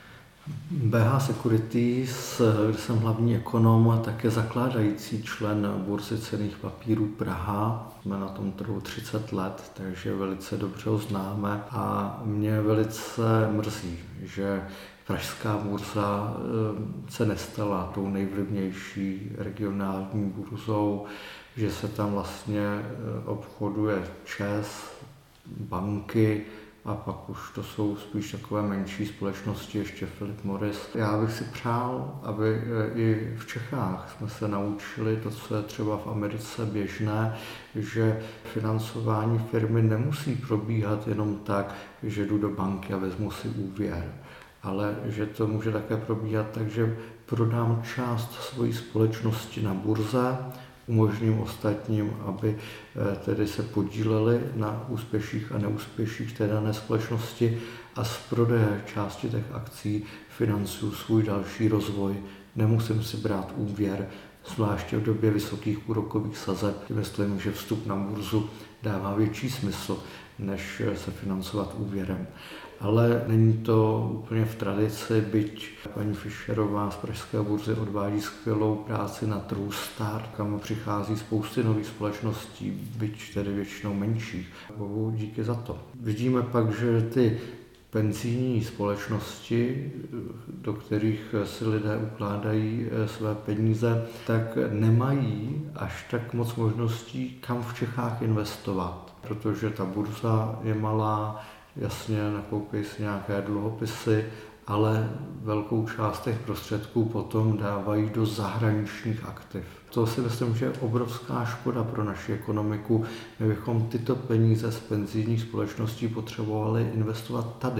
B H Securities, kde jsem hlavní ekonom, tak je zakládající člen burzy cenných papírů Praha. Jsme na tom trhu třicet let, takže velice dobře ho známe a mě velice mrzí, že pražská burza se nestala tou nejvlivnější regionální burzou, že se tam vlastně obchoduje ČEZ, banky a pak už to jsou spíš takové menší společnosti, ještě Philip Morris. Já bych si přál, aby i v Čechách jsme se naučili to, co je třeba v Americe běžné, že financování firmy nemusí probíhat jenom tak, že jdu do banky a vezmu si úvěr, ale že to může také probíhat tak, že prodám část svojí společnosti na burze, umožním ostatním, aby tedy se podíleli na úspěších a neúspěších té dané společnosti a z prodeje části těch akcí financuju svůj další rozvoj. Nemusím si brát úvěr, zvláště v době vysokých úrokových sazeb. Myslím, že vstup na burzu dává větší smysl, než se financovat úvěrem. Ale není to úplně v tradici, byť paní Fischerová z pražské burzy odvádí skvělou práci na trhu Start, kam přichází spousty nových společností, byť tedy většinou menších. Bohu díky za to. Vidíme pak, že ty penzijní společnosti, do kterých si lidé ukládají své peníze, tak nemají až tak moc možností, kam v Čechách investovat, protože ta burza je malá, jasně nakoupí si nějaké dluhopisy, ale velkou část těch prostředků potom dávají do zahraničních aktiv. To si myslím, že je obrovská škoda pro naši ekonomiku. My bychom tyto peníze z penzijních společností potřebovali investovat tady,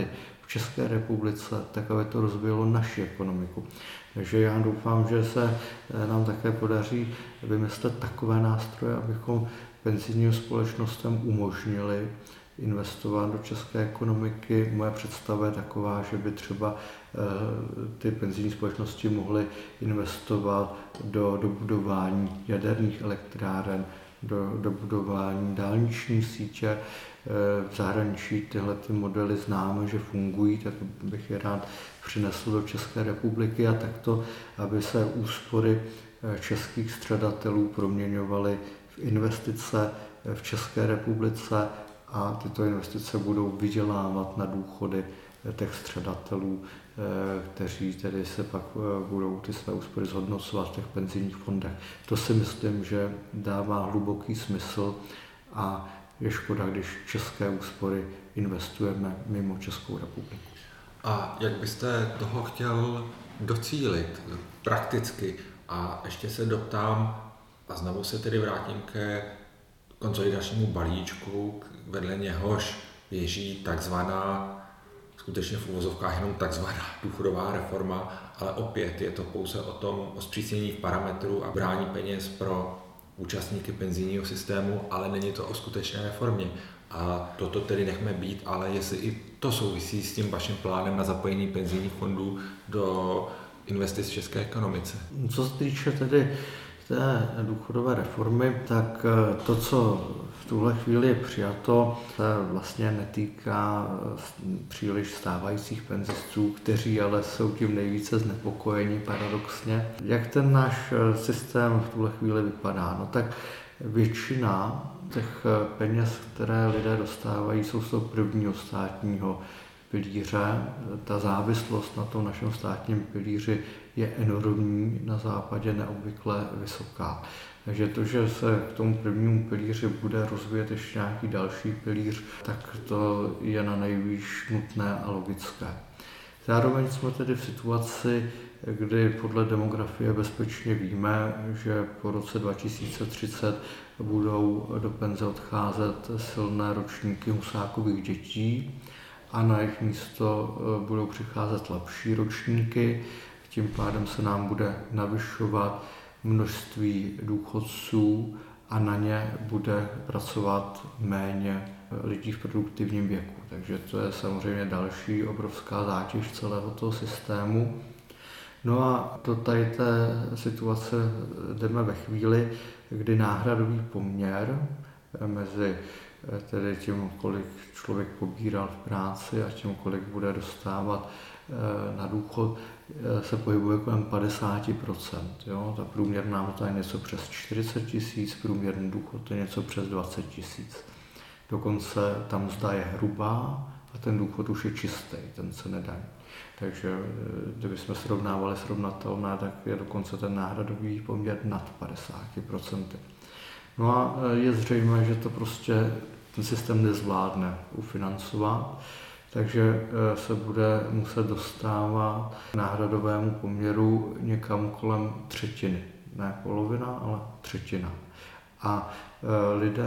v České republice, tak aby to rozvíjelo naši ekonomiku. Takže já doufám, že se nám také podaří vymyslet takové nástroje, abychom penzijním společnostem umožnili investovat do české ekonomiky. Moje představa je taková, že by třeba ty penzijní společnosti mohly investovat do, do budování jaderných elektráren, do, do budování dálniční sítě. V zahraničí tyhle ty modely známe, že fungují, tak bych je rád přinesl do České republiky a takto, aby se úspory českých střadatelů proměňovaly v investice v České republice a tyto investice budou vydělávat na důchody těch střadatelů, kteří tedy se pak budou ty své úspory zhodnocovat v těch penzijních fondech. To si myslím, že dává hluboký smysl a je škoda, když české úspory investujeme mimo Českou republiku. A jak byste toho chtěl docílit prakticky? A ještě se doptám, a znovu se tedy vrátím ke konsolidačnímu balíčku, vedle něhož běží takzvaná, skutečně v uvozovkách jenom takzvaná důchodová reforma, ale opět je to pouze o tom o zpřísnění parametrů a brání peněz pro účastníky penzijního systému, ale není to o skutečné reformě. A toto tedy nechme být, ale jestli i to souvisí s tím vaším plánem na zapojení penzijních fondů do investic v české ekonomice. Co se týče tedy té důchodové reformy, tak to, co v tuhle chvíli je přijato, se vlastně netýká příliš stávajících penzistů, kteří ale jsou tím nejvíce znepokojení paradoxně. Jak ten náš systém v tuhle chvíli vypadá? No tak většina těch peněz, které lidé dostávají, jsou z toho prvního státního pilíře. Ta závislost na tom našem státním pilíři je enormní, na západě neobvykle vysoká. Takže to, že se k tomu prvnímu pilíři bude rozvíjet ještě nějaký další pilíř, tak to je na nejvýš nutné a logické. Zároveň jsme tedy v situaci, kdy podle demografie bezpečně víme, že po roce dva tisíce třicet budou do penze odcházet silné ročníky Husákových dětí a na jejich místo budou přicházet slabší ročníky. Tím pádem se nám bude navyšovat množství důchodců a na ně bude pracovat méně lidí v produktivním věku. Takže to je samozřejmě další obrovská zátěž celého toho systému. No a do tady té situace jdeme ve chvíli, kdy náhradový poměr mezi tedy tím, kolik člověk pobíral v práci a tím, kolik bude dostávat na důchod, se pohybuje kolem padesát procent. Jo? Ta průměrná mzda je něco přes čtyřicet tisíc, průměrný důchod je něco přes dvacet tisíc. Dokonce ta mzda je hrubá a ten důchod už je čistý, ten se nedaní. Takže kdybychom srovnávali srovnatelné, tak je dokonce ten náhradový poměr nad padesát procent. No a je zřejmé, že to prostě ten systém nezvládne ufinancovat, takže se bude muset dostávat k náhradovému poměru někam kolem třetiny. Ne polovina, ale třetina. A lidé,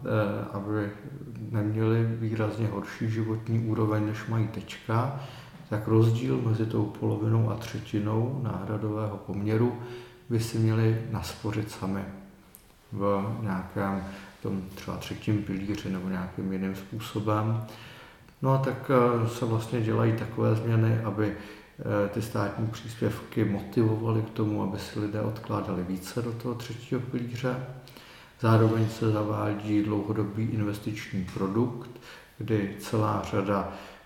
aby neměli výrazně horší životní úroveň, než mají teďka, tak rozdíl mezi tou polovinou a třetinou náhradového poměru by si měli naspořit sami v nějakém tom třeba třetím pilíři nebo nějakým jiným způsobem. No a tak se vlastně dělají takové změny, aby ty státní příspěvky motivovaly k tomu, aby si lidé odkládali více do toho třetího pilíře. Zároveň se zavádí dlouhodobý investiční produkt, kdy celá řada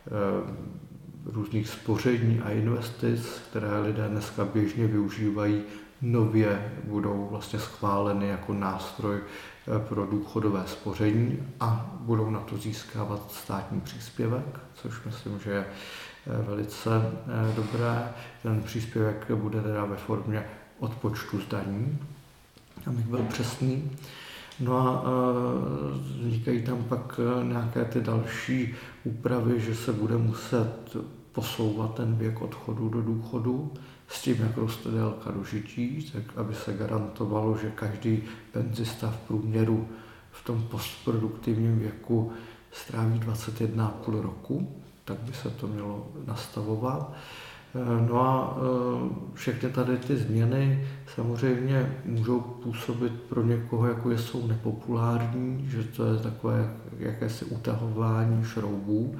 různých spoření a investic, které lidé dneska běžně využívají, nově budou vlastně schváleny jako nástroj pro důchodové spoření a budou na to získávat státní příspěvek, což myslím, že je velice dobré. Ten příspěvek bude teda ve formě odpočtu z daní, abych byl přesný. No a vznikají tam pak nějaké ty další úpravy, že se bude muset posouvat ten věk odchodu do důchodu s tím, jak roste délka dožití, tak aby se garantovalo, že každý penzista v průměru v tom postproduktivním věku stráví dvacet jedna a půl roku. tak by se to mělo nastavovat. No a všechny tady ty změny samozřejmě můžou působit pro někoho, jako je jsou nepopulární, že to je takové jakési utahování šroubů,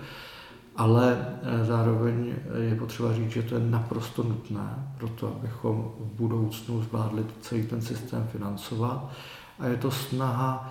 ale zároveň je potřeba říct, že to je naprosto nutné pro to, abychom v budoucnu zvládli celý ten systém financovat. A je to snaha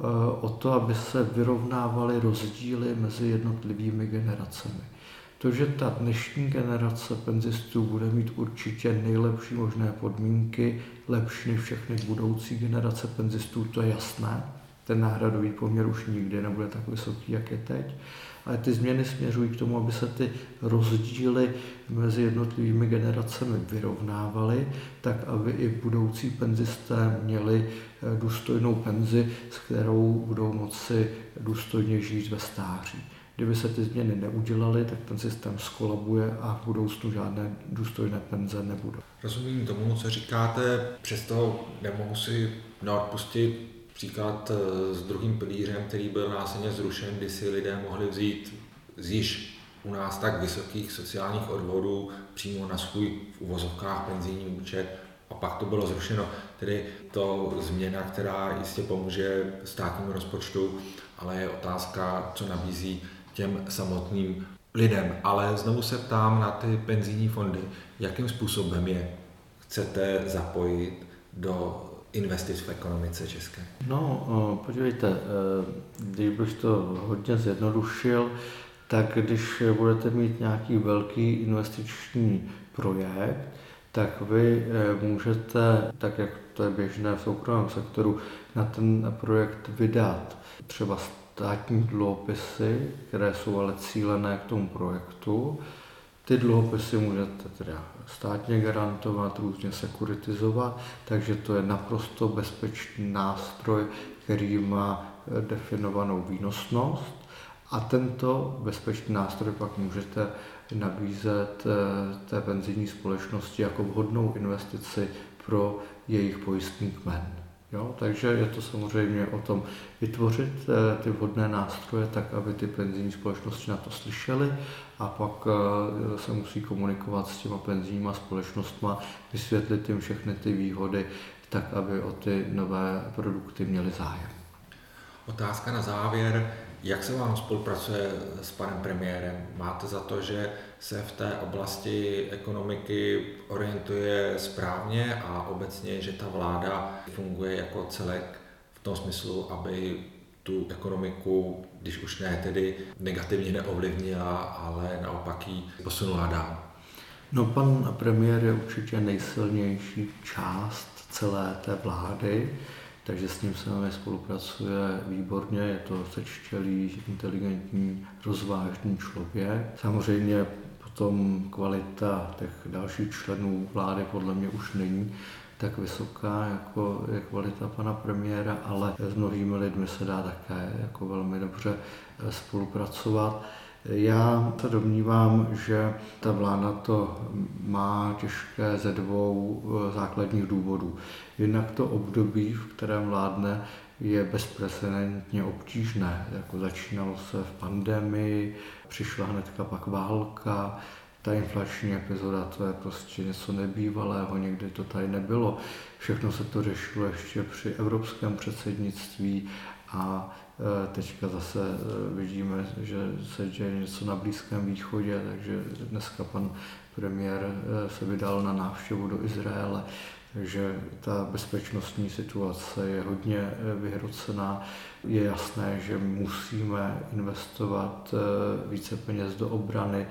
o to, aby se vyrovnávaly rozdíly mezi jednotlivými generacemi. To, že ta dnešní generace penzistů bude mít určitě nejlepší možné podmínky, lepší než všechny budoucí generace penzistů, to je jasné. Ten náhradový poměr už nikdy nebude tak vysoký, jak je teď. Ale ty změny směřují k tomu, aby se ty rozdíly mezi jednotlivými generacemi vyrovnávaly, tak aby i budoucí penzisté měli důstojnou penzi, s kterou budou moci důstojně žít ve stáří. Kdyby se ty změny neudělaly, tak ten systém skolabuje a v budoucnu žádné důstojné penze nebudou. Rozumím tomu, co říkáte, přesto nemohu si neodpustit příklad s druhým pilířem, který byl následně zrušen, kdy si lidé mohli vzít z již u nás tak vysokých sociálních odvodů přímo na svůj v uvozovkách penzijní účet a pak to bylo zrušeno. Tedy to změna, která jistě pomůže státnímu rozpočtu, ale je otázka, co nabízí těm samotným lidem. Ale znovu se ptám na ty penzijní fondy. Jakým způsobem je chcete zapojit do investic v ekonomice české? No, podívejte, když bych to hodně zjednodušil, tak když budete mít nějaký velký investiční projekt, tak vy můžete, tak jak to je běžné v soukromém sektoru, na ten projekt vydat třeba státní dluhopisy, které jsou ale cílené k tomu projektu. Ty dluhopisy můžete teda státně garantovat, různě sekuritizovat, takže to je naprosto bezpečný nástroj, který má definovanou výnosnost a tento bezpečný nástroj pak můžete nabízet té penzijní společnosti jako vhodnou investici pro jejich pojistný kmen. Jo, takže je to samozřejmě o tom vytvořit ty vhodné nástroje tak, aby ty penzijní společnosti na to slyšely a pak se musí komunikovat s těma penzijníma společnostma, vysvětlit jim všechny ty výhody tak, aby o ty nové produkty měli zájem. Otázka na závěr. Jak se vám spolupracuje s panem premiérem? Máte za to, že se v té oblasti ekonomiky orientuje správně a obecně, že ta vláda funguje jako celek v tom smyslu, aby tu ekonomiku, když už ne tedy negativně neovlivnila, ale naopak ji posunula dál? No, pan premiér je určitě nejsilnější část celé té vlády, takže s ním se námi spolupracuje výborně, je to sečtělý, inteligentní, rozvážný člověk. Samozřejmě potom kvalita těch dalších členů vlády podle mě už není tak vysoká, jako je kvalita pana premiéra, ale s mnohými lidmi se dá také jako velmi dobře spolupracovat. Já se domnívám, že ta vláda to má těžké ze dvou základních důvodů. Jednak to období, v kterém vládne, je bezprecedentně obtížné. Jako začínalo se v pandemii, přišla hnedka pak válka, ta inflační epizoda, to je prostě něco nebývalého, nikdy to tady nebylo. Všechno se to řešilo ještě při evropském předsednictví a teďka zase vidíme, že se děje něco na Blízkém východě, takže dneska pan premiér se vydal na návštěvu do Izraele, takže ta bezpečnostní situace je hodně vyhrocená. Je jasné, že musíme investovat více peněz do obrany,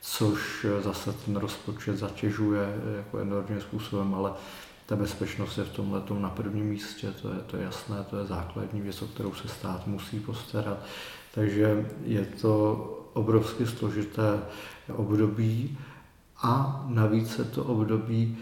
což zase ten rozpočet zatěžuje jako enormním způsobem, ale ta bezpečnost je v tomhletom na prvním místě, to je, to je jasné, to je základní věc, o kterou se stát musí postarat. Takže je to obrovsky složité období a navíc se to období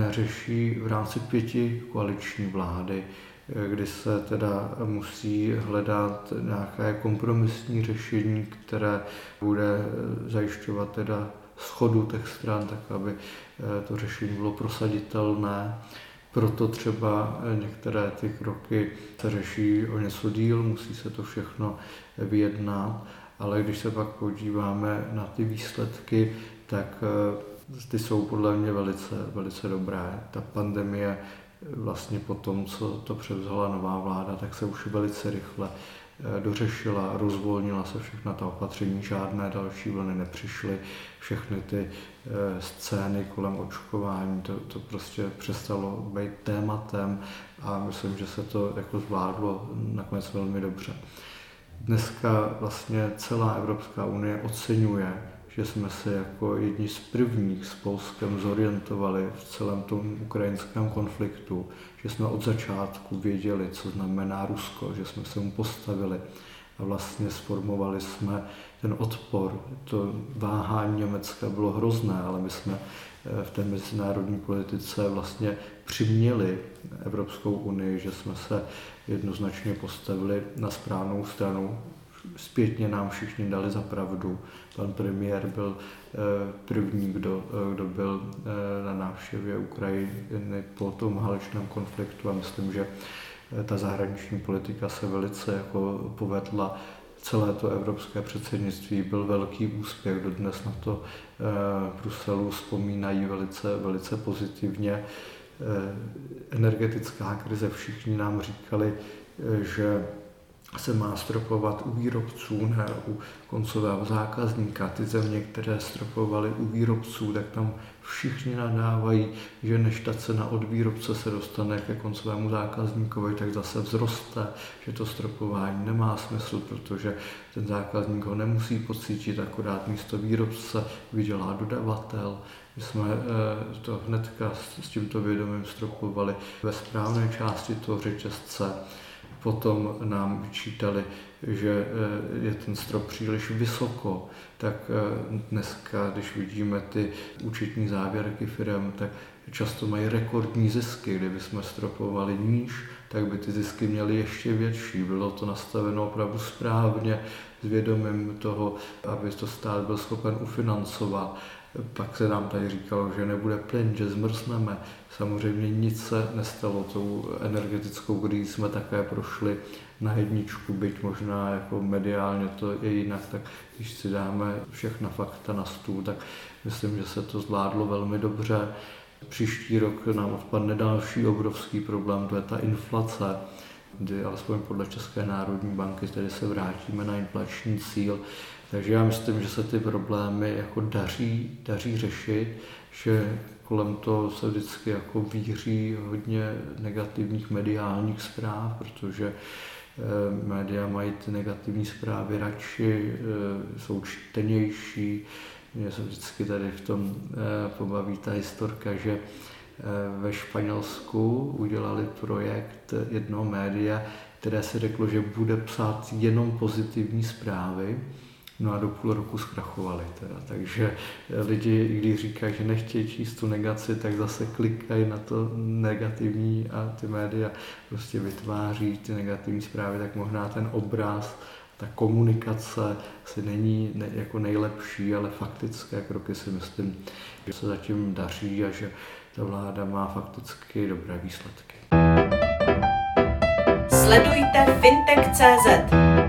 řeší v rámci pěti koaliční vlády, kdy se teda musí hledat nějaké kompromisní řešení, které bude zajišťovat teda shodu těch stran, tak aby to řešení bylo prosaditelné. Proto třeba některé ty kroky se řeší o něco díl, musí se to všechno vyjednat Ale když se pak podíváme na ty výsledky, tak ty jsou podle mě velice, velice dobré. Ta pandemie vlastně po tom, co to převzala nová vláda, tak se už velice rychle dořešila, rozvolnila se všechna ta opatření, žádné další vlny nepřišly, všechny ty scény kolem očkování, to, to prostě přestalo být tématem a myslím, že se to jako zvládlo nakonec velmi dobře. Dneska vlastně celá Evropská unie oceňuje, že jsme se jako jedni z prvních s Polskem zorientovali v celém tom ukrajinském konfliktu, že jsme od začátku věděli, co znamená Rusko, že jsme se mu postavili a vlastně sformovali jsme ten odpor. To váhání Německa bylo hrozné, ale my jsme v té mezinárodní politice vlastně přiměli Evropskou unii, že jsme se jednoznačně postavili na správnou stranu. Zpětně nám všichni dali za pravdu. Pan premiér byl první, kdo, kdo byl na návštěvě Ukrajiny po tom válečném konfliktu a myslím, že ta zahraniční politika se velice jako povedla. Celé to evropské předsednictví byl velký úspěch, dodnes na to v Bruselu vzpomínají velice, velice pozitivně. Energetická krize, všichni nám říkali, že se má stropovat u výrobců, ne u koncového zákazníka. Ty země, které stropovaly u výrobců, tak tam všichni nadávají, že než ta cena od výrobce se dostane ke koncovému zákazníkovi, tak zase vzroste, že to stropování nemá smysl, protože ten zákazník ho nemusí pocítit, akorát místo výrobce vydělá dodavatel. My jsme to hnedka s tímto vědomím stropovali ve správné části toho řetězce. Potom nám vyčítali, že je ten strop příliš vysoko, tak dneska, když vidíme ty účetní závěrky firem, tak často mají rekordní zisky. Kdyby jsme stropovali níž, tak by ty zisky měly ještě větší. Bylo to nastaveno opravdu správně s vědomím toho, aby to stát byl schopen ufinancovat. Pak se nám tady říkalo, že nebude plyn, že zmrzneme. Samozřejmě nic se nestalo. Tou energetickou krizí jsme také prošli na jedničku, byť možná jako mediálně to je jinak, tak když si dáme všechna fakta na stůl, tak myslím, že se to zvládlo velmi dobře. Příští rok nám odpadne další obrovský problém, to je ta inflace, kdy alespoň podle České národní banky tedy se vrátíme na inflační cíl. Takže já myslím, že se ty problémy jako daří, daří řešit, že kolem toho se vždycky jako víří hodně negativních mediálních zpráv, protože média mají ty negativní zprávy radši, jsou čtenější. Mě se vždycky tady v tom pobaví ta historka, že ve Španělsku udělali projekt jednoho média, které si řeklo, že bude psát jenom pozitivní zprávy. No a do půl roku zkrachovali teda, takže lidi, když říkají, že nechtějí číst tu negaci, tak zase klikají na to negativní a ty média prostě vytváří ty negativní zprávy, tak možná ten obraz, ta komunikace si není ne, jako nejlepší, ale faktické kroky si myslím, že se zatím daří a že ta vláda má fakticky dobré výsledky. Sledujte fintech tečka cé zet.